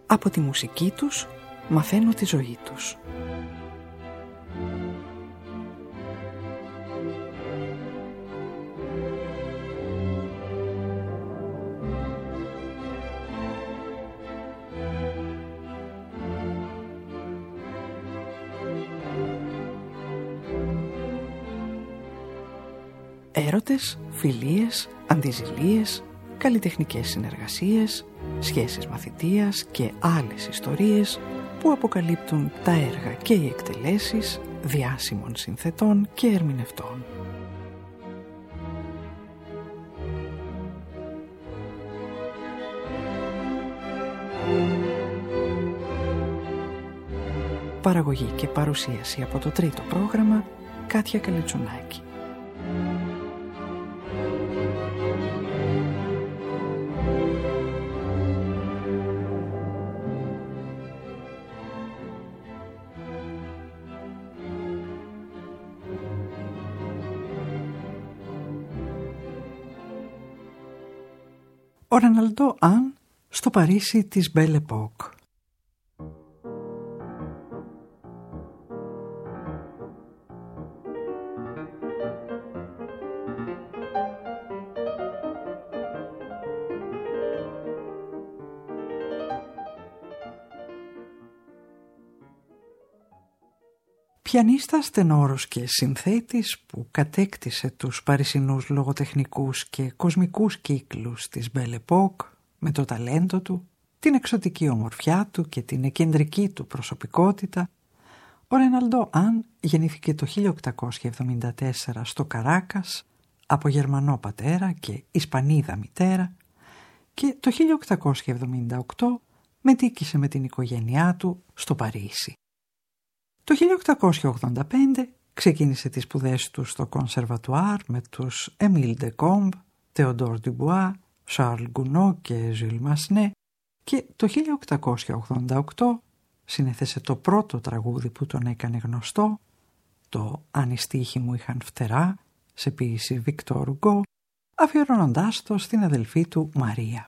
Από τη μουσική τους μαθαίνω τη ζωή τους. Έρωτες, φιλίες, αντιζηλίες, καλλιτεχνικές συνεργασίες, σχέσεις μαθητείας και άλλες ιστορίες που αποκαλύπτουν τα έργα και οι εκτελέσεις διάσημων συνθετών και ερμηνευτών. Παραγωγή και παρουσίαση από το τρίτο πρόγραμμα, Κάτια Καλετσουνάκη. Ο Ρεναλντό Αν στο Παρίσι της Belle Époque. Πιανίστας, τενόρος και συνθέτης που κατέκτησε τους παρισινούς λογοτεχνικούς και κοσμικούς κύκλους της Belle Époque με το ταλέντο του, την εξωτική ομορφιά του και την εκκεντρική του προσωπικότητα, ο Ρεναλντό Αν γεννήθηκε το 1874 στο Καράκας από Γερμανό πατέρα και Ισπανίδα μητέρα και το 1878 μετοίκησε με την οικογένειά του στο Παρίσι. Το 1885 ξεκίνησε τις σπουδές του στο Conservatoire με τους Émile Decombe, Théodore Dubois, Charles Gounod και Jules Massenet και το 1888 συνέθεσε το πρώτο τραγούδι που τον έκανε γνωστό, το «Αν οι στίχοι μου είχαν φτερά» σε ποίηση Victor Hugo, αφιερώνοντάς το στην αδελφή του Μαρία.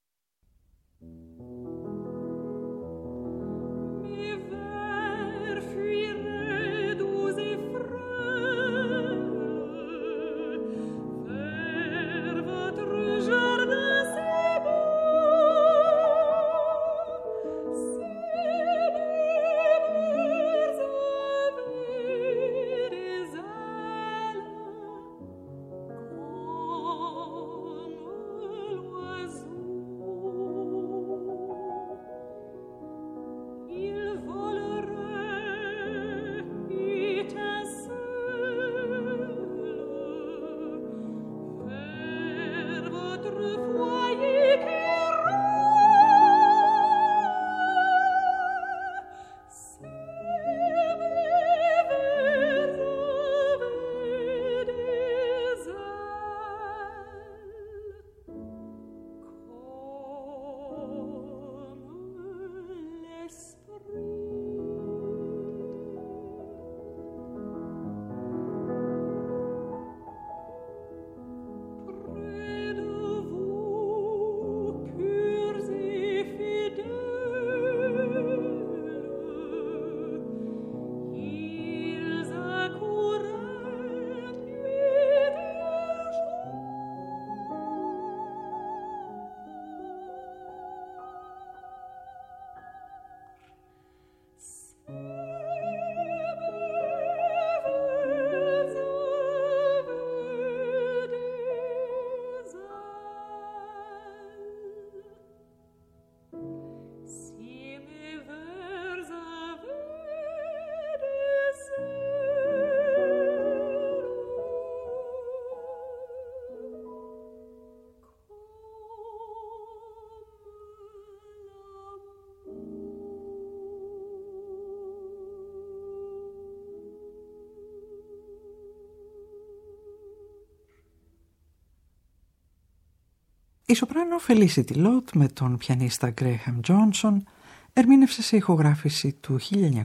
Η σοπράνο Felicity Lott με τον πιανίστα Graham Johnson ερμήνευσε σε ηχογράφηση του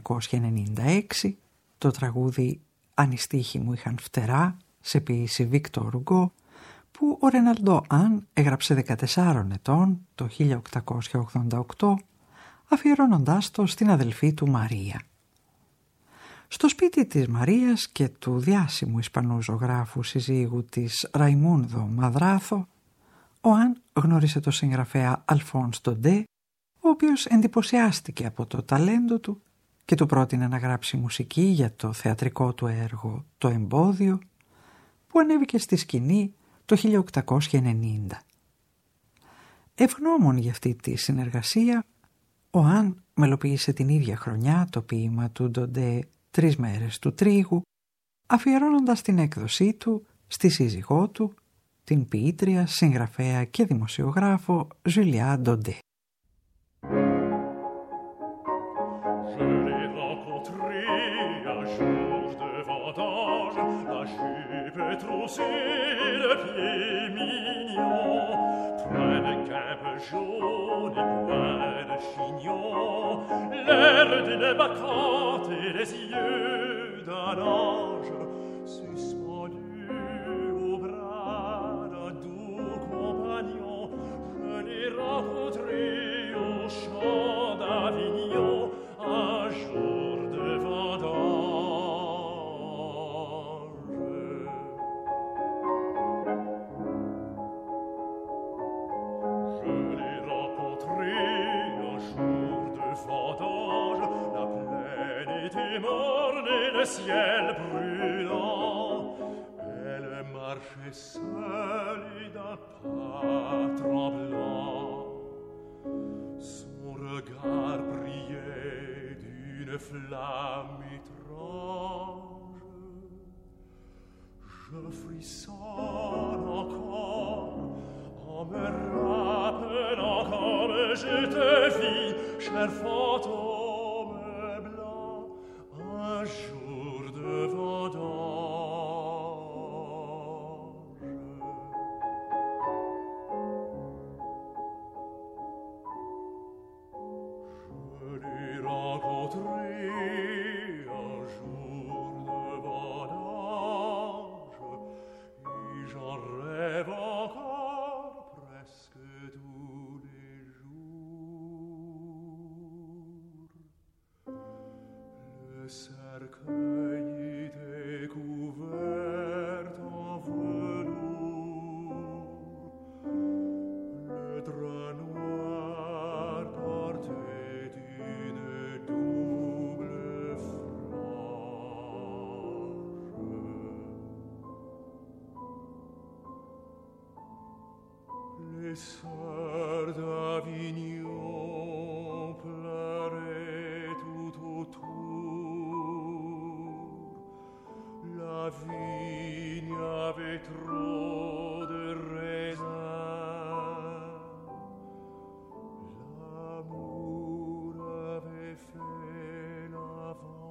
1996 το τραγούδι «Αν οι στίχοι μου είχαν φτερά» σε ποίηση Victor Hugo, που ο Ρεναλντό Αν έγραψε 14 ετών το 1888 αφιερώνοντάς το στην αδελφή του Μαρία. Στο σπίτι της Μαρίας και του διάσημου Ισπανού ζωγράφου συζύγου της Ραϊμούνδο Μαδράθο, ο Αν γνώρισε τον συγγραφέα Αλφόνς Ντοντέ, ο οποίος εντυπωσιάστηκε από το ταλέντο του και του πρότεινε να γράψει μουσική για το θεατρικό του έργο «Το Εμπόδιο», που ανέβηκε στη σκηνή το 1890. Ευγνώμων για αυτή τη συνεργασία, ο Αν μελοποίησε την ίδια χρονιά το ποίημα του Ντοντέ «3 μέρες του τρίγου», αφιερώνοντας την έκδοσή του στη σύζυγό του, την ποιήτρια, συγγραφέα και δημοσιογράφο Ζουλιά Ντοντέ. Jaune bois de chignon, l'air d'une bacchante et les yeux d'un ange suspendu au bras d'un doux compagnon. Je l'ai rencontré au champ d'Avignon un jour de vendange. Je l'ai rencontré un jour de vendange, la plaine était morne et le ciel brûlant. Elle marchait seule et d'un pas tremblant. Son regard brillait d'une flamme étrange. Je frissonne encore en me rappelant comme je te vis, cher fantôme blanc, un jour de vendange. Je l'ai rencontré un jour de vendange et j'en rêve encore presque tous les jours. Le cercueil était couvert en velours, le drap noir portait une double frange. Les sœurs d'Avignon pleuraient tout autour. La vigne avait trop de raisins. L'amour avait fait la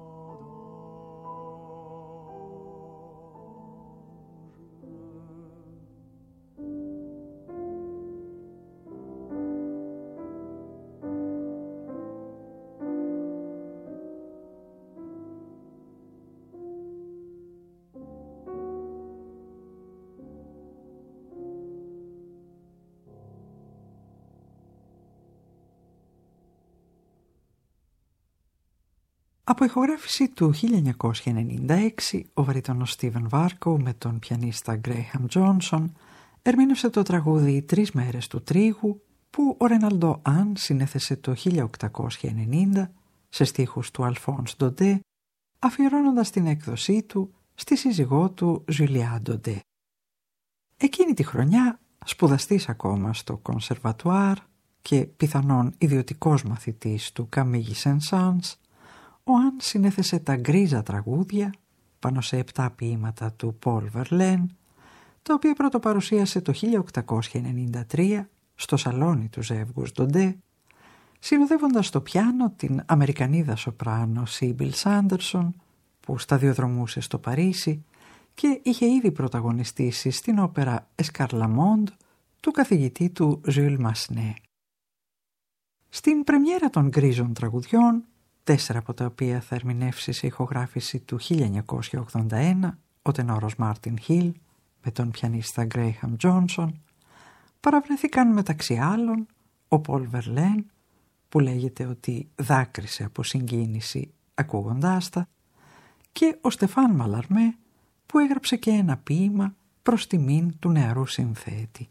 Από ηχογράφηση του 1996, ο βαρύτονος Στίβεν Βάρκο με τον πιανίστα Γκρέιχαμ Τζόνσον ερμήνευσε το τραγούδι «3 μέρες του τρίγου» που ο Ρεναλντό Αν συνέθεσε το 1890 σε στίχους του Αλφόνς Ντοντέ, αφιερώνοντας την έκδοσή του στη σύζυγό του Ζουλιά Ντοντέ. Εκείνη τη χρονιά, σπουδαστής ακόμα στο Κονσερβατουάρ και πιθανόν ιδιωτικός μαθητής του Καμίγι Σεν-Σάνς, ο Αν συνέθεσε τα γκρίζα τραγούδια πάνω σε 7 ποίηματα του Πολ Βερλέν, τα οποία πρωτοπαρουσίασε το 1893 στο σαλόνι του ζεύγους Ντοντέ, συνοδεύοντας στο πιάνο την Αμερικανίδα σοπράνο Σίμπιλ Σάντερσον, που σταδιοδρομούσε στο Παρίσι και είχε ήδη πρωταγωνιστήσει στην όπερα Εσκαρλαμόντ του καθηγητή του Ζουλ Μασνέ. Στην πρεμιέρα των γκρίζων τραγουδιών, 4 από τα οποία θα ερμηνεύσει σε ηχογράφηση του 1981 ο τενόρος Μάρτιν Χιλ με τον πιανίστα Γκρέιχαμ Τζόνσον, παραβρέθηκαν μεταξύ άλλων ο Πολ Βερλέν, που λέγεται ότι δάκρυσε από συγκίνηση ακούγοντάς τα, και ο Στεφάν Μαλαρμέ που έγραψε και ένα ποίημα προς τιμήν του νεαρού συνθέτη.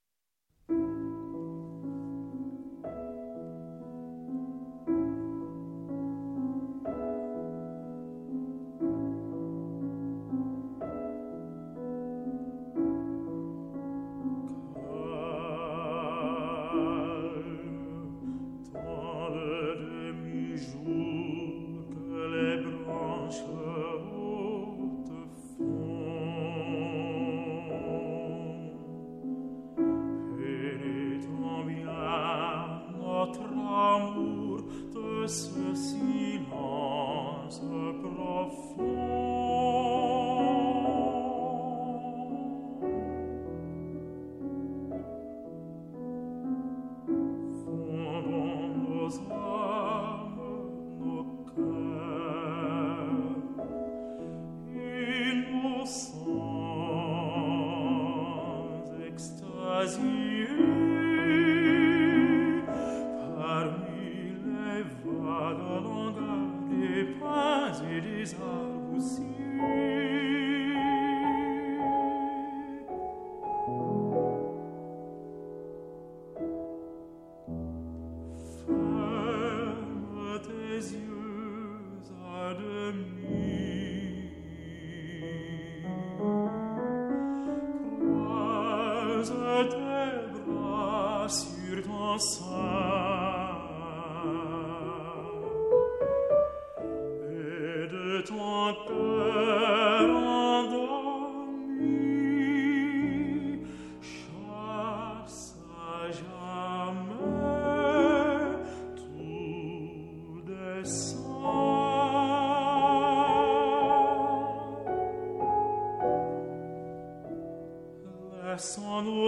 Laissons-nous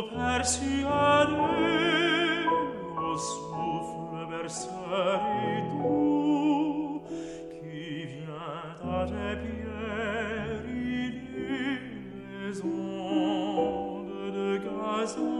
persuader au souffle berceur et doux qui vient à tes pieds rider les ondes de gazon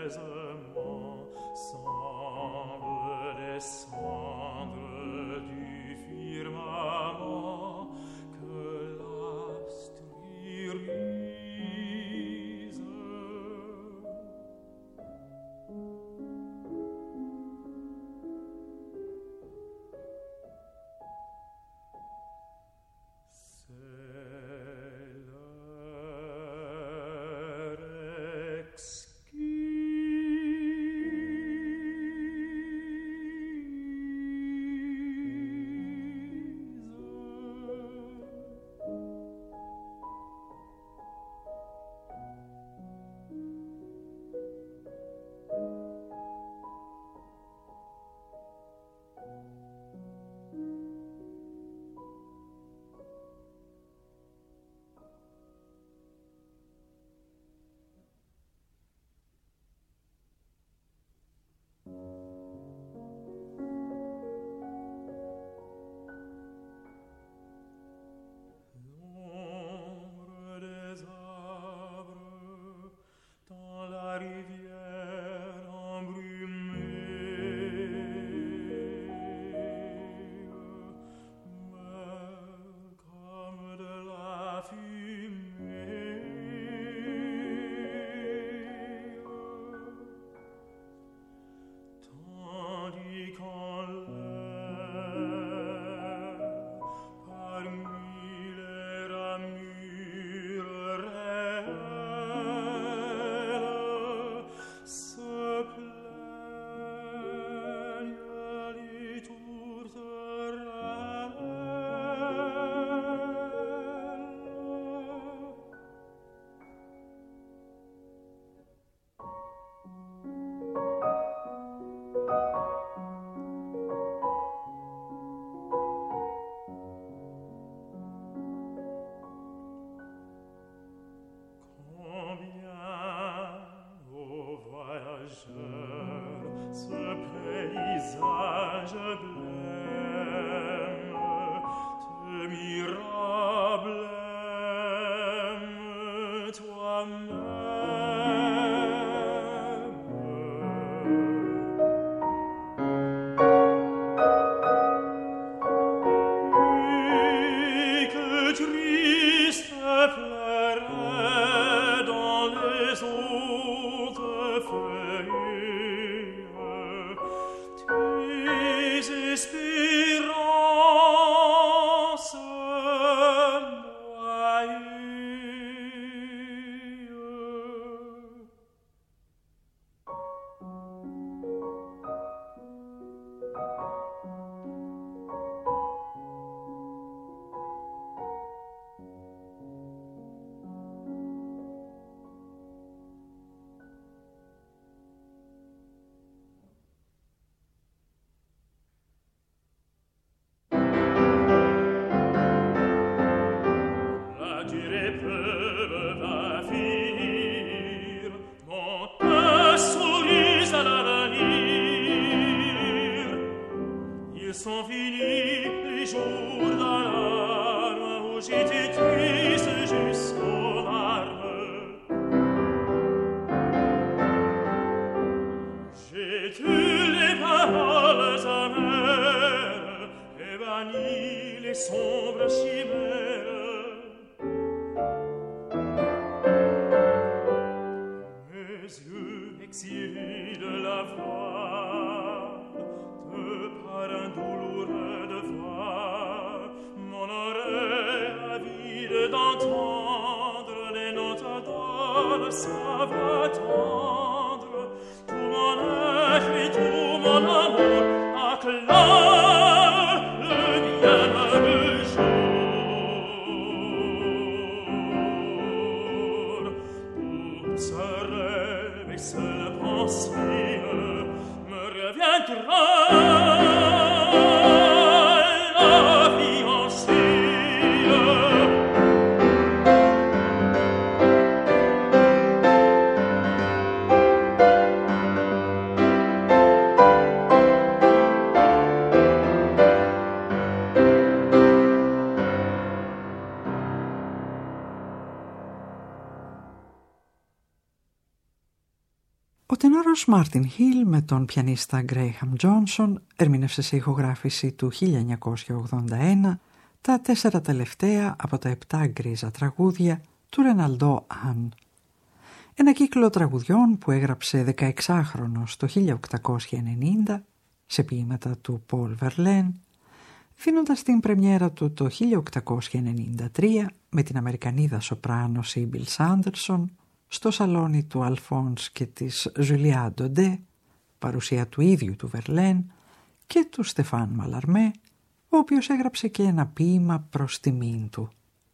apaisement semble descendre du firmament que l'astre irise. Ο τενόρος Μάρτιν Χιλ με τον πιανίστα Γκρέιχαμ Τζόνσον ερμήνευσε σε ηχογράφηση του 1981 τα 4 τελευταία από τα 7 γκρίζα τραγούδια του Ρεναλντό Αν. Ένα κύκλο τραγουδιών που έγραψε 16χρονος το 1890 σε ποίηματα του Πολ Βερλέν, δίνοντας την πρεμιέρα του το 1893 με την Αμερικανίδα σοπράνο Σίμπιλ Σάντερσον στο σαλόνι του Αλφόνς και της Ζουλιά Ντοντέ, παρουσία του ίδιου του Βερλέν και του Στεφάν Μαλαρμέ, ο οποίος έγραψε και ένα ποίημα προς τιμήν του.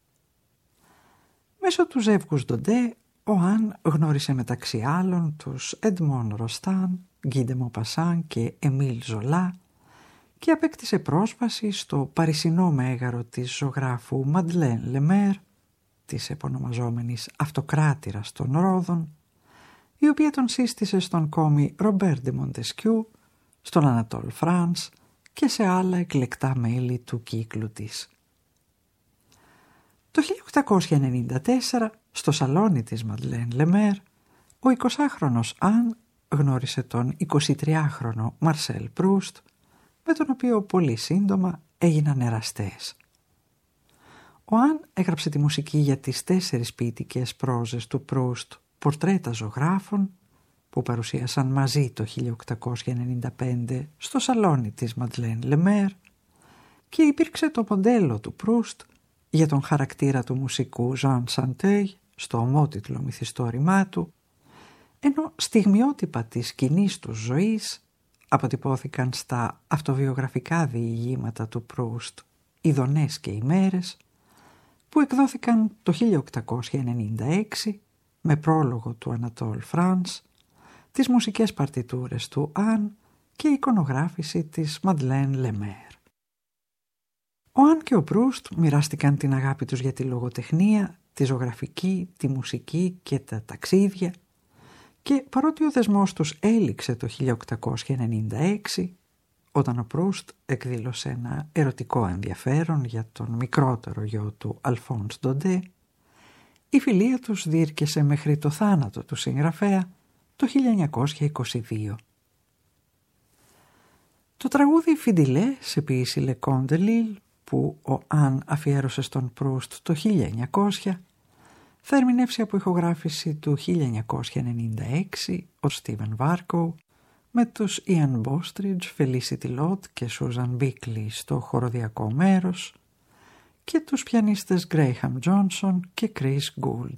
Μέσω του ζεύγους Ντοντέ, ο Αν γνώρισε μεταξύ άλλων τους Εντμόν Ροστάν, Γκί ντε Μοπασάν και Εμίλ Ζολά και απέκτησε πρόσβαση στο παρισινό μέγαρο της ζωγράφου Μαντλέν Λεμέρ, της επωνομαζόμενης αυτοκράτηρας των Ρόδων, η οποία τον σύστησε στον κόμι Ρομπέρ ντε Μοντεσκιού, στον Ανατόλ Φρανς και σε άλλα εκλεκτά μέλη του κύκλου της. Το 1894, στο σαλόνι της Μαντλέν Λεμέρ, ο 20χρονος Αν γνώρισε τον 23χρονο Μαρσέλ Προύστ, με τον οποίο πολύ σύντομα έγιναν εραστές. Ο Αν έγραψε τη μουσική για τις 4 ποιητικές πρόζες του Προύστ, πορτρέτα ζωγράφων, που παρουσίασαν μαζί το 1895 στο σαλόνι της Μαντλέν Λεμέρ, και υπήρξε το μοντέλο του Προύστ για τον χαρακτήρα του μουσικού Ζαν Σαντέι στο ομότιτλο μυθιστόρημά του, ενώ στιγμιότυπα της κοινής του ζωής αποτυπώθηκαν στα αυτοβιογραφικά διηγήματα του Προύστ «Ειδονές και ημέρες», που εκδόθηκαν το 1896 με πρόλογο του Ανατόλ Φρανς, τις μουσικές παρτιτούρες του Αν και η εικονογράφηση της Μαντλέν Λεμέρ. Ο Αν και ο Προύστ μοιράστηκαν την αγάπη τους για τη λογοτεχνία, τη ζωγραφική, τη μουσική και τα ταξίδια, και παρότι ο δεσμός τους έληξε το 1896, όταν ο Προύστ εκδήλωσε ένα ερωτικό ενδιαφέρον για τον μικρότερο γιο του Αλφόνς Ντοντέ, η φιλία τους διήρκεσε μέχρι το θάνατο του συγγραφέα το 1922. Το τραγούδι «Φιντιλέ» σε ποίηση Λεκόν ντε Λίλ, που ο Αν αφιέρωσε στον Προύστ το 1900, θα ερμηνεύσει από ηχογράφηση του 1996 ο Στίβεν Βάρκο, με τους Ιαν Μπόστριτζ, Φελίσιτι Λότ και Σούζαν Μπίκλι στο χοροδιακό μέρος και τους πιανίστες Γκρέιχαμ Τζόνσον και Κρίς Γκούλντ.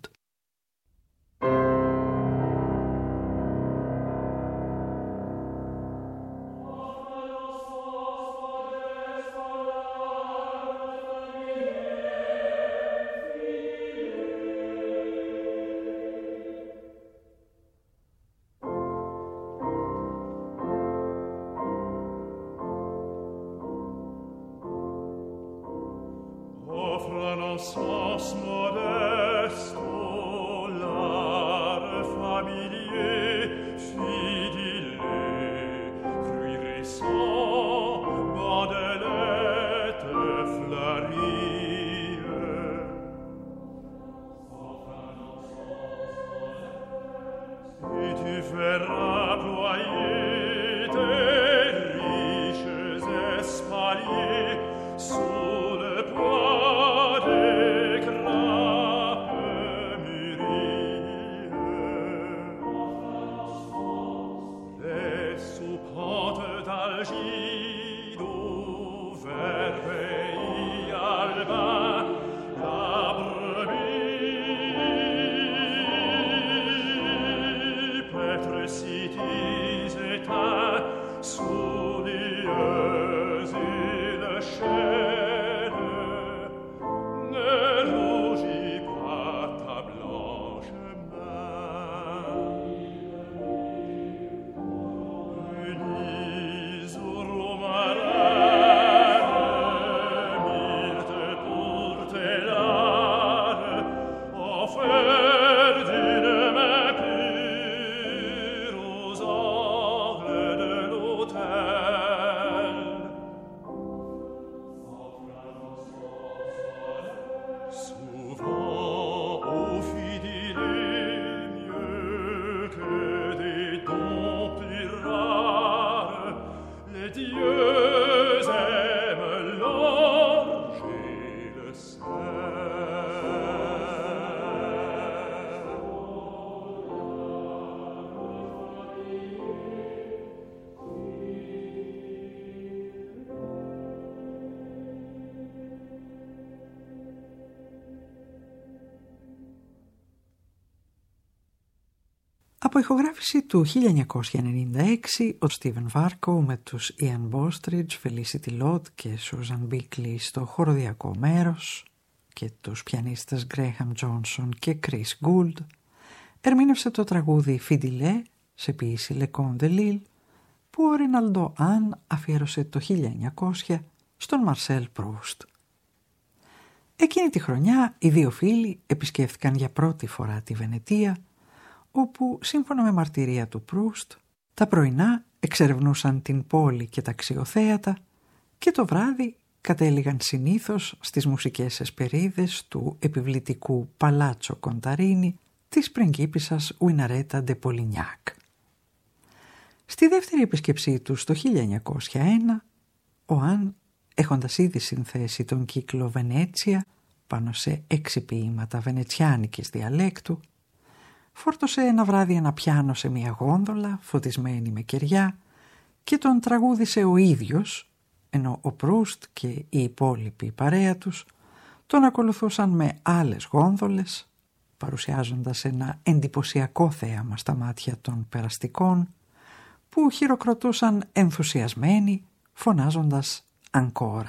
Από ηχογράφηση του 1996, ο Στίβεν Βάρκο με τους Ian Bostridge, Felicity Lott και Susan Bickley στο χοροδιακό μέρος και τους πιανίστες Graham Johnson και Chris Gould ερμήνευσε το τραγούδι Φιντιλέ σε ποίηση Lecon de Lille που ο Ριναλντό Αν αφιέρωσε το 1900 στον Μαρσέλ Προύστ. Εκείνη τη χρονιά οι δύο φίλοι επισκέφθηκαν για πρώτη φορά τη Βενετία, όπου σύμφωνα με μαρτυρία του Προύστ τα πρωινά εξερευνούσαν την πόλη και τα αξιοθέατα και το βράδυ κατέληγαν συνήθως στις μουσικές εσπερίδες του επιβλητικού Παλάτσο Κονταρίνι της πριγκίπισσας Ουιναρέτα ντε Πολινιάκ. Στη δεύτερη επίσκεψή του το 1901, ο Αν, έχοντας ήδη συνθέσει τον κύκλο Βενέτσια πάνω σε 6 ποίηματα βενετσιάνικης διαλέκτου, φόρτωσε ένα βράδυ ένα πιάνο σε μια γόνδολα φωτισμένη με κεριά και τον τραγούδισε ο ίδιος, ενώ ο Προύστ και οι υπόλοιποι παρέα τους τον ακολουθούσαν με άλλες γόνδολες, παρουσιάζοντας ένα εντυπωσιακό θέαμα στα μάτια των περαστικών που χειροκροτούσαν ενθουσιασμένοι φωνάζοντας «Αγκόρα».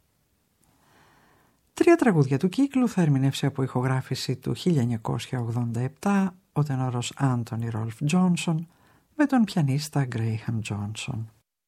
3 τραγούδια του κύκλου θα ερμηνεύσει από ηχογράφηση του 1987 ο τενόρος Άντονι Ρόλφ Τζόνσον με τον πιανίστα Γκρέιχαμ Τζόνσον.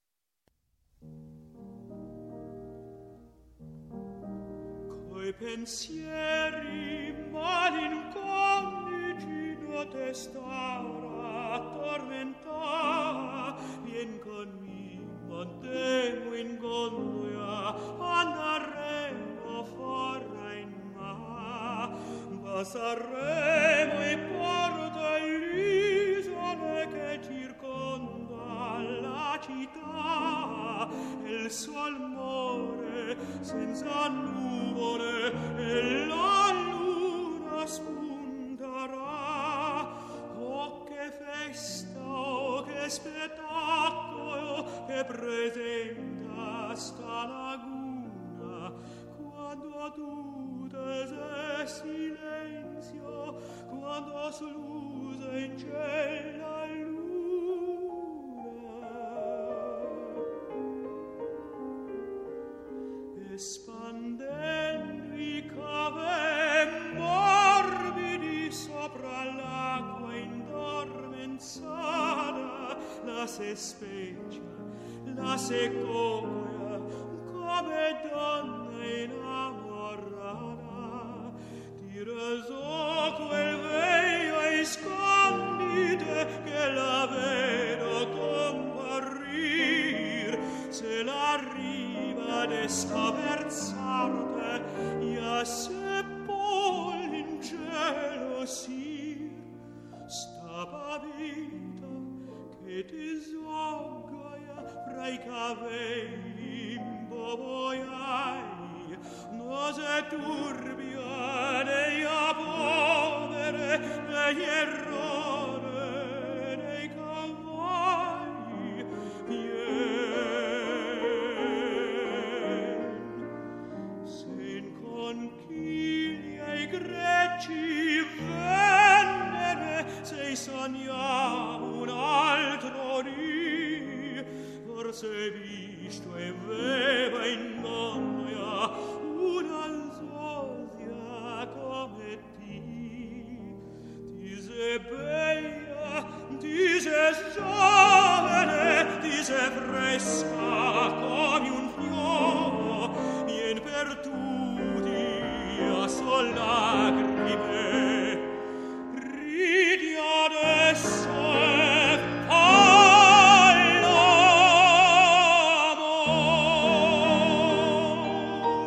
Coi pensieri malinconici no testara tormentava, vien conmigo temo in gondola, andremo forra in mar, passeremo e porto l'isole che circonda la città, e il sol muore senza nuvole e la luna spunterà. Oh che festa, oh che spettacolo che presenta sta laguna, quando tutto è silenzio, quando slusa in cielo la luna. Espandendo i cave morbidi sopra l'acqua indormenzata, la se specchia, la se copia come donna innamorata. Ti resò quel veio e scondite che la vedo comparir, se la riva de scaverzarte ja seppol in cielo sir, sta pavita che ti soggaia fra i capelli imboboiai, no se turbia dei povere degli errore dei cavalli, conchiglia i greci vennere, se sognavo un altro dì, forse visto e veva in noia una zosia come ti sei bella, ti sei giovane, ti sei fresca come un fiore, vien per tutti sol lacrime, ridi adesso e fallo amor.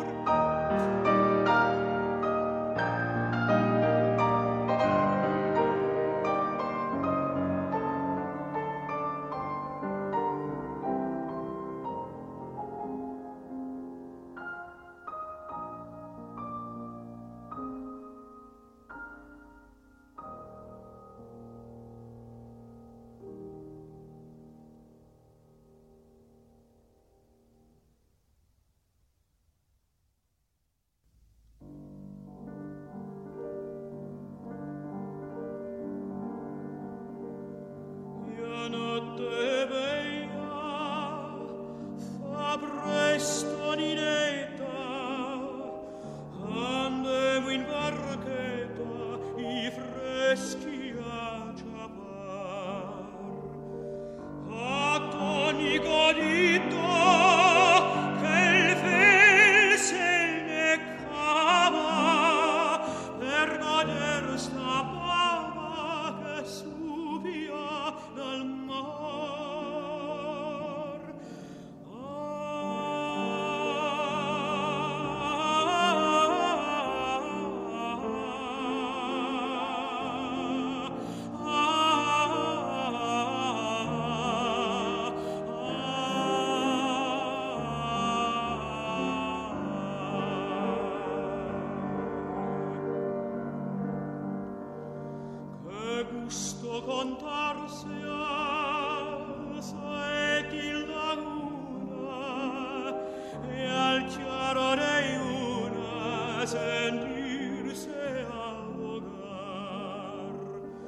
contarse al saet in laguna e al chiaro de una sentirse ahogar.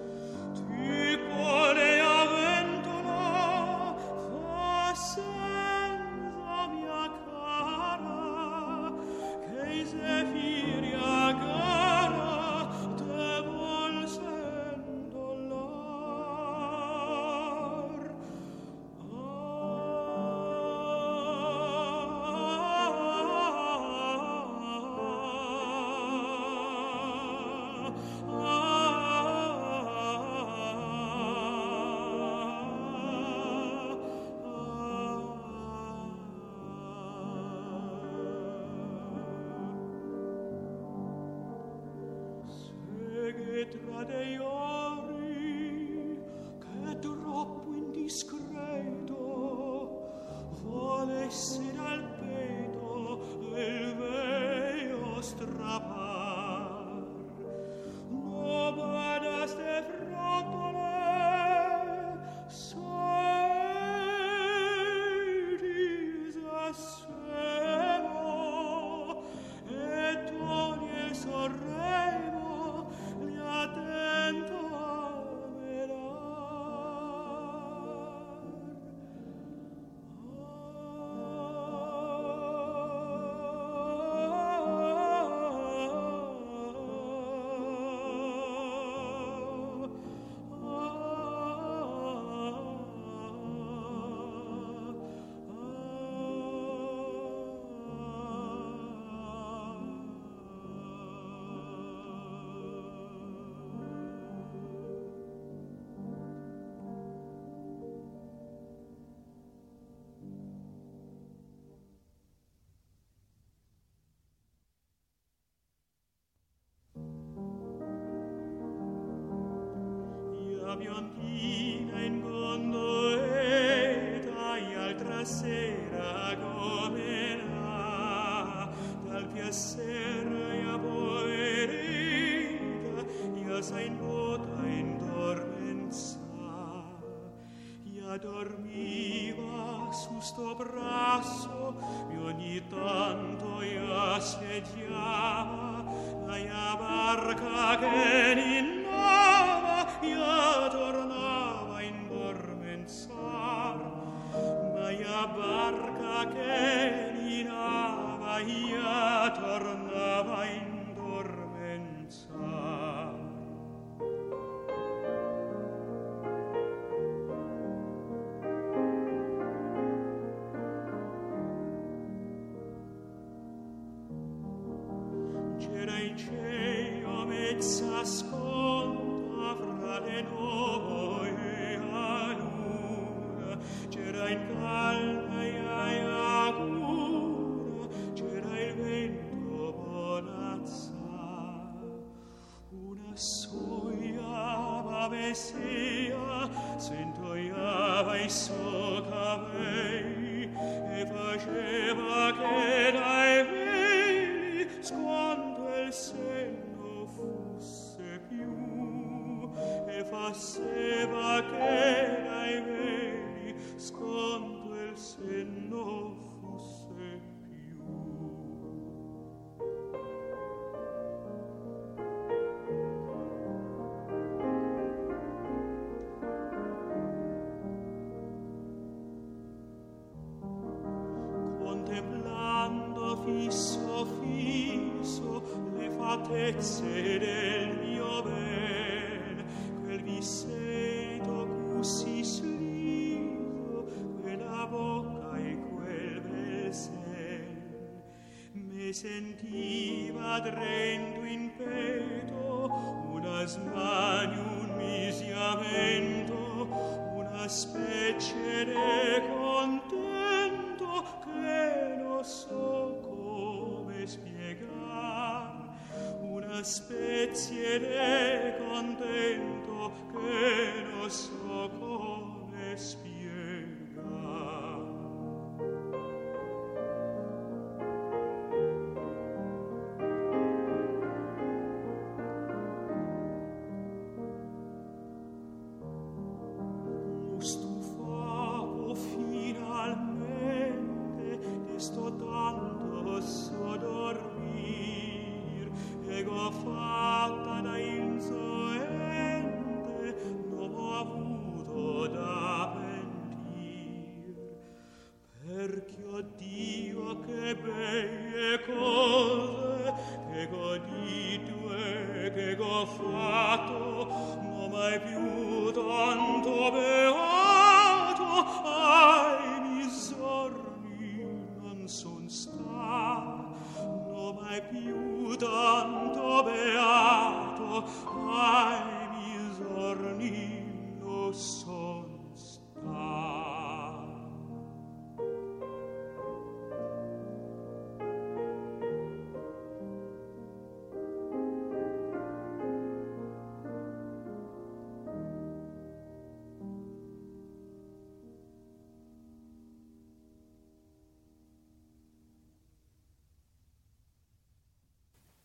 Tipo de aventura fa senza mia cara che i zefiri a gara te volsen dollar. Tra dei ori che troppo indiscreto volesse dal peto il velo strappar. No badaste frottole sei disassevo e toglie il sorrevo gli attento a velar. Bianchina in gondoletta e altra sera come là dal piacere e a poverita io sei in bota in dormenza io dormiva su sto brasso e ogni tanto io assediava la barca che ninnava io tornava in dormenzar ma io barca che ninava io tornava in dormenzar. C'era in cielo mezza sconta fra le nove e la luna, c'era in calma e laguna, c'era il vento bonazza, una soia messia s'intoiava i suoi capelli e faceva che dai veli squanto il senno fosse più e faceva che dai veli squanto il senno fosse più. Contemplando fisso fisso le fattezze del mio ben, quel visetto così sliso, quella bocca e quel bel sen, me sentiva drento in petto una smania, un misiamento, una specie de contento che non so come spiegar, una specie de contento che non so come spiegar.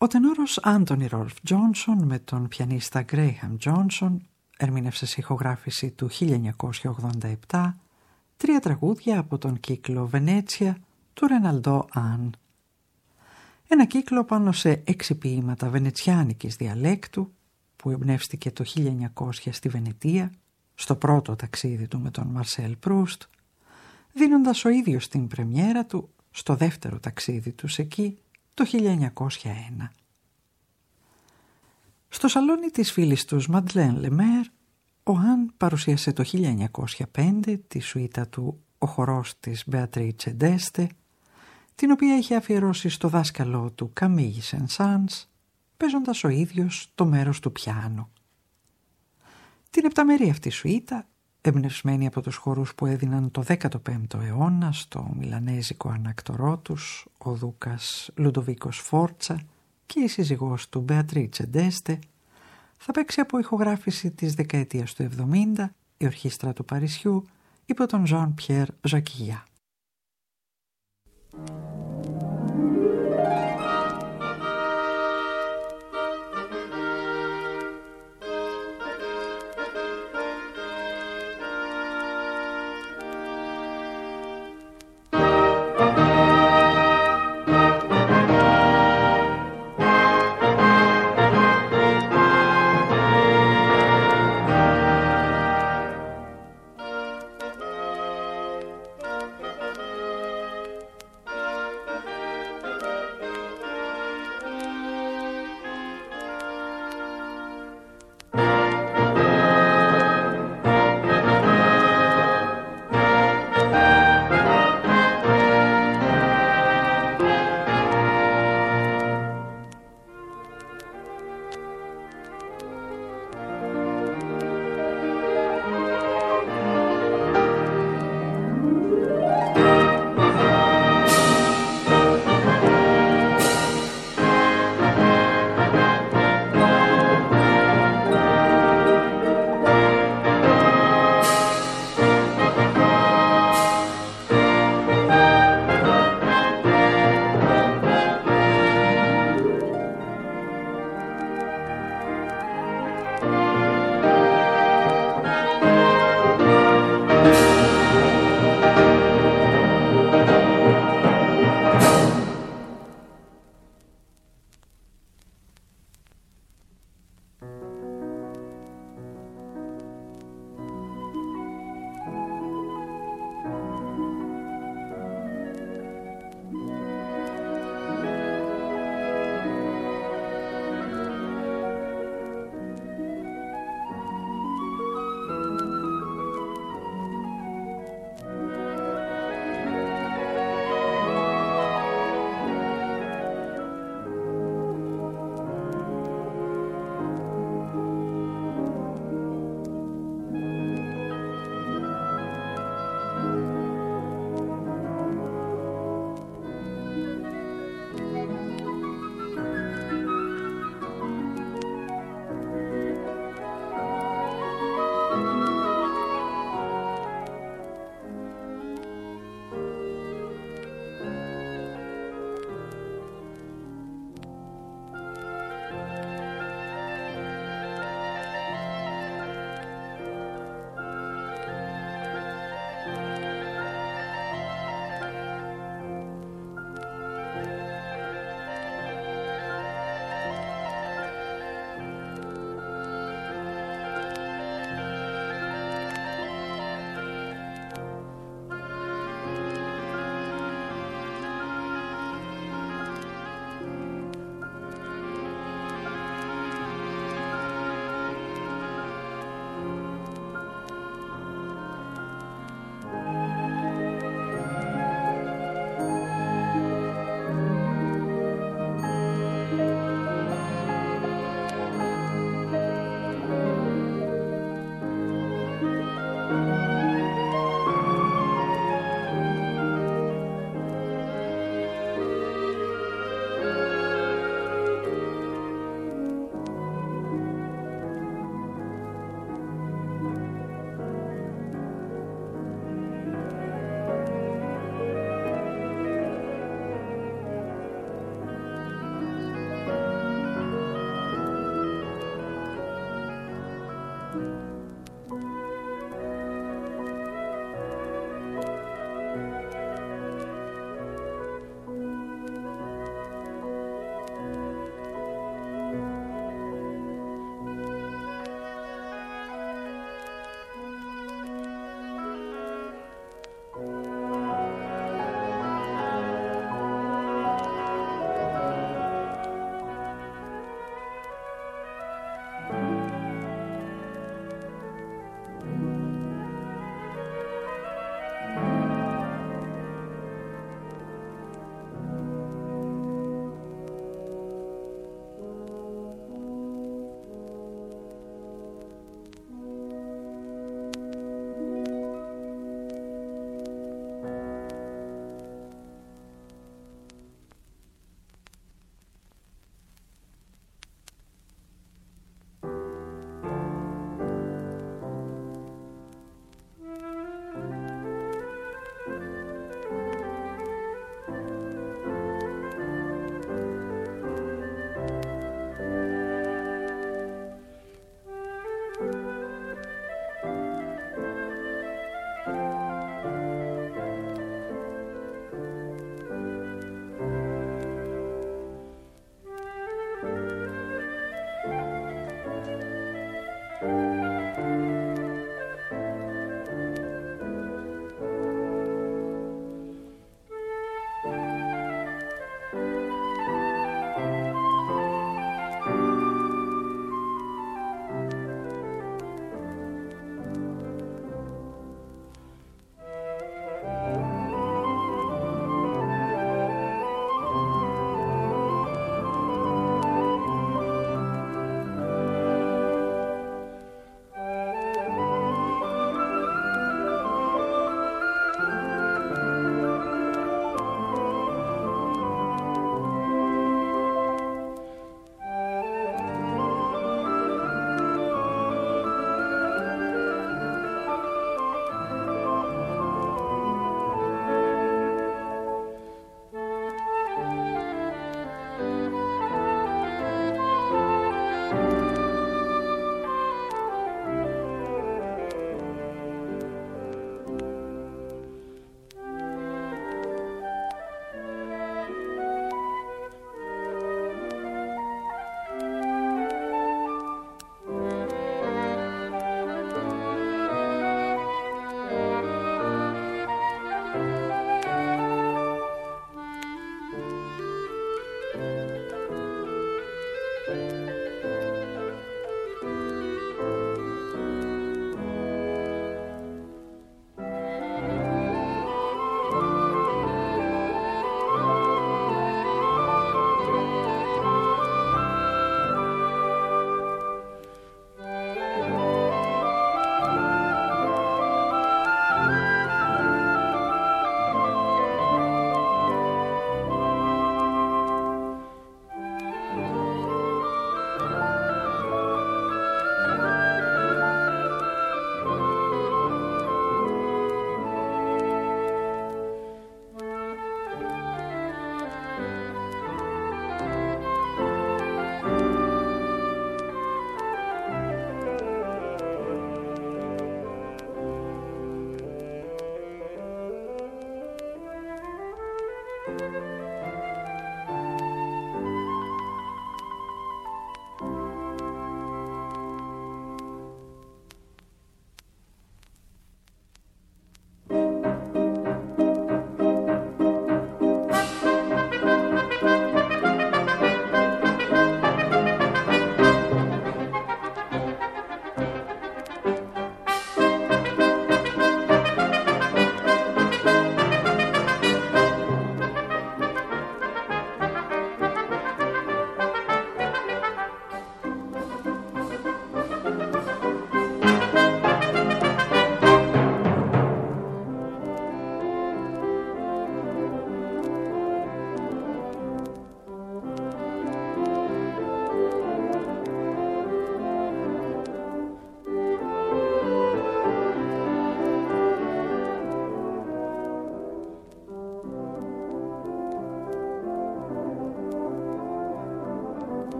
Ο τενόρος Άντονι Ρόλφ Τζόνσον με τον πιανίστα Γκρέιχαμ Τζόνσον ερμήνευσε σε ηχογράφηση του 1987 τρία τραγούδια από τον κύκλο «Βενέτσια» του Ρεναλντό Αν. Ένα κύκλο πάνω σε 6 ποίηματα βενετσιάνικης διαλέκτου που εμπνεύστηκε το 1900 στη Βενετία, στο πρώτο ταξίδι του με τον Μαρσέλ Προύστ, δίνοντας ο ίδιος την πρεμιέρα του στο δεύτερο ταξίδι τους εκεί το 1901. Στο σαλόνι της φίλης τους Μαντλέν Λεμέρ, ο Αν παρουσίασε το 1905 τη σουίτα του «Ο χορός της Μπεατρίτσε Ντέστε», την οποία είχε αφιερώσει στο δάσκαλό του Καμίγι Σεν-Σάνς, παίζοντας ο ίδιος το μέρος του πιάνο. Την επταμερή αυτή σουίτα, εμπνευσμένη από τους χορούς που έδιναν το 15ο αιώνα στο μιλανέζικο ανακτορό τους, ο δούκας Λουντοβίκος Φόρτσα και η σύζυγός του Μπεατρίτσε Ντέστε, θα παίξει από ηχογράφηση της δεκαετίας του 70 η Ορχήστρα του Παρισιού υπό τον Ζαν Πιέρ Ζακιγιά.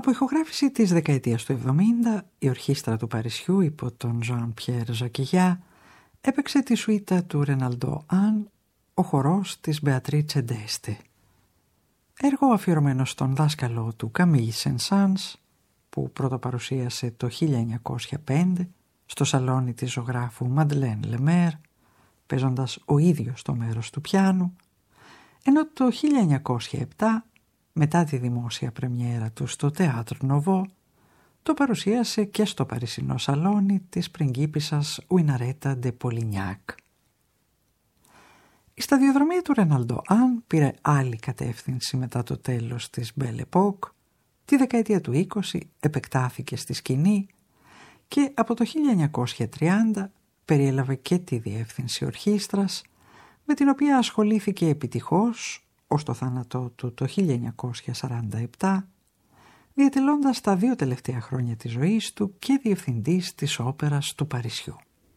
Από ηχογράφηση της δεκαετίας του 70, η ορχήστρα του Παρισιού υπό τον Jean-Pierre Jacquillard έπαιξε τη σουίτα του Ρεναλντό Αν, ο χορός της Μπεατρίτσε Ντέστε. Έργο αφιερωμένο στον δάσκαλο του Καμίλ Σεν-Σάνς, που πρωτοπαρουσίασε το 1905 στο σαλόνι της ζωγράφου Μαντλέν Λεμέρ, παίζοντας ο ίδιος το μέρος του πιάνου, ενώ το 1907, μετά τη δημόσια πρεμιέρα του στο Théâtre Nouveau, το παρουσίασε και στο παρισινό σαλόνι της πριγκίπισσας Ουιναρέτα ντε Πολινιάκ. Η σταδιοδρομία του Ρεναλντό Αν πήρε άλλη κατεύθυνση μετά το τέλος της Belle Époque. Τη δεκαετία του 20 επεκτάθηκε στη σκηνή και από το 1930 περιέλαβε και τη διεύθυνση ορχήστρας, με την οποία ασχολήθηκε επιτυχώς ως το θάνατό του το 1947, διατελώντας τα 2 τελευταία χρόνια της ζωής του και διευθυντής της όπερας του Παρισιού.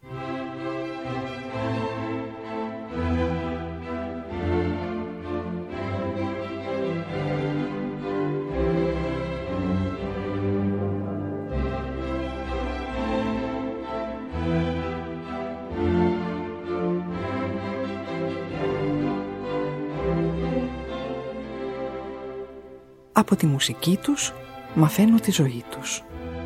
Από τη μουσική τους μαθαίνω τη ζωή τους.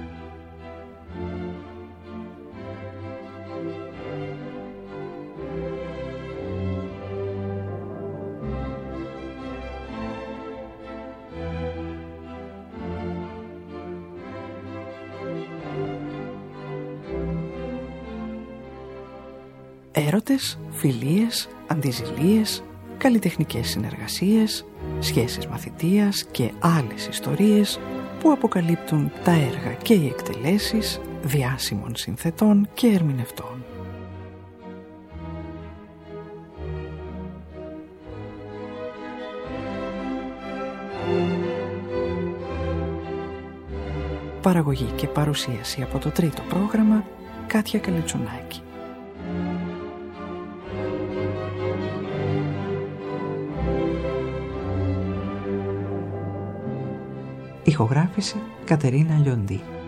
Έρωτες, φιλίες, αντιζηλίες, καλλιτεχνικές συνεργασίες, σχέσεις μαθητείας και άλλες ιστορίες που αποκαλύπτουν τα έργα και οι εκτελέσεις διάσημων συνθετών και ερμηνευτών. Παραγωγή και παρουσίαση από το τρίτο πρόγραμμα, Κάτια Καλιτσουνάκη. Ηχογράφηση Κατερίνα Λιοντή.